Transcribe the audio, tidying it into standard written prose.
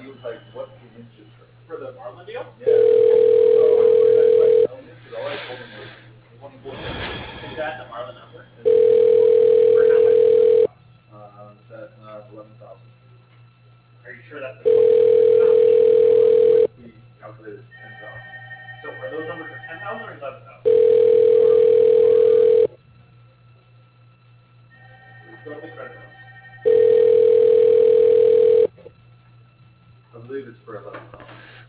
he was like, "What's the interest rate For the Marlin deal? Yeah. So I told him, because all I told him was 24 cents. Is that the Marlin number? And For how much does that cost? it's at 11,000. Are you sure that's the cost? He calculated 10,000. So are those numbers for 10,000 or 11,000? Put up the credit notes. I believe it's for 11,000.